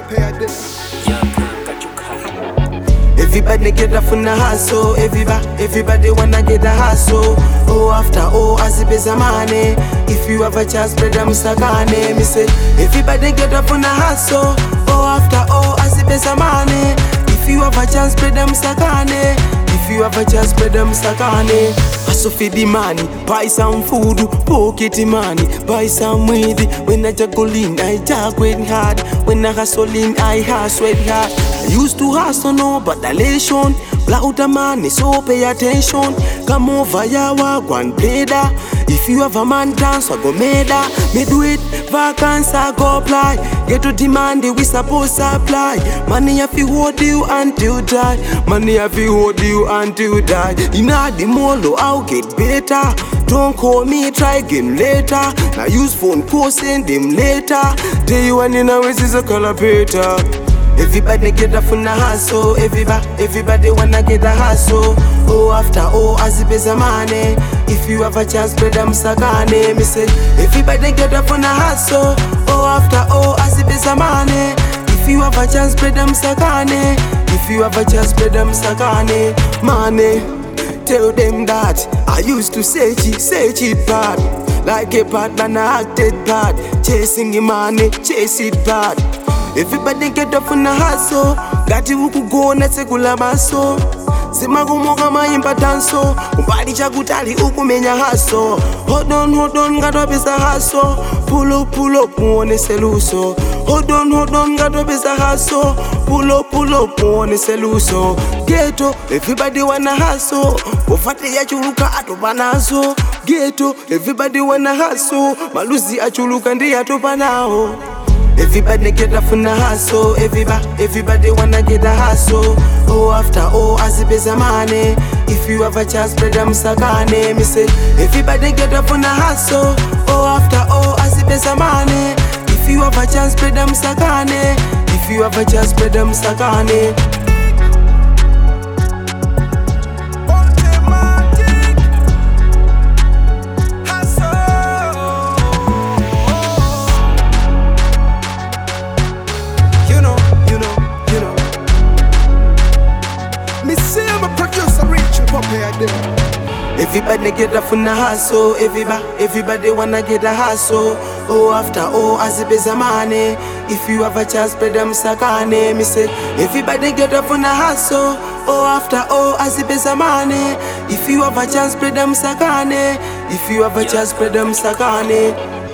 Everybody get up on the hustle, everybody wanna get a hustle. Oh, after oh, as it is a money. If you have a chance, spread them sakane. Me say, everybody get up on the hustle. Oh, after oh, as it is a money. If you have a chance, spread them sakane. If you have a chance, spread them sakane. Hustle for the money, buy some food, pocket the money, buy some weed. When I juggle in, I juggle hard. When I hustle in, I hustle hard. I used to hustle, no, but elation. Loud the money, so pay attention. Come over, yawa, go and play that. If you have a man dance, I go made that. Me do it, vacance, I go apply. Get to demand, we supposed to apply. Money have you hold you until you die. Money have you hold you until you die. In the molo, I'll get better. Don't call me, try again later. Now use phone, call, send them later. Tell you one in a ways is a color better. Everybody get up on the hustle, everybody wanna get a hustle. Oh, after oh, as it is a money. If you have a chance, spread them sakane. Me say, everybody get up on the hustle. Oh, after oh, as it is a money. If you have a chance, spread them sakane. If you have a chance, spread them sakane. Money, tell them that I used to say it bad. Like a bad man, I acted bad. Chasing the money, chase it bad. Everybody get up on the hustle. Gati huku go na sekula baso. Sima gumoga maimba tanso. Umbali chakutali huku menya hustle. Hold on, gato pesa hustle. Pull up, muone seluso. Hold on, gato pesa hustle. Pull up, muone seluso. Ghetto, everybody wanna hustle. Ufate ya chuluka atopanazo. Ghetto, everybody wanna hustle. Maluzi achuluka ndi atopanao. Everybody get up on the hustle, everybody wanna get a hustle. Oh, after oh, as it is a money. If you have a chance, spread them sakane. Me say, everybody get up on the hustle. Oh, after oh, as it is a money. If you have a chance, spread them sakane. If you have a chance, spread them sakane. Everybody get up on the hustle, everybody wanna get a hustle. Oh, after oh, as it is a money. If you have a chance, spread them sakane. Me say, everybody get up on the hustle. Oh, after oh, as it is a money. If you have a chance, spread them sakane. If you have a chance, spread them sakane.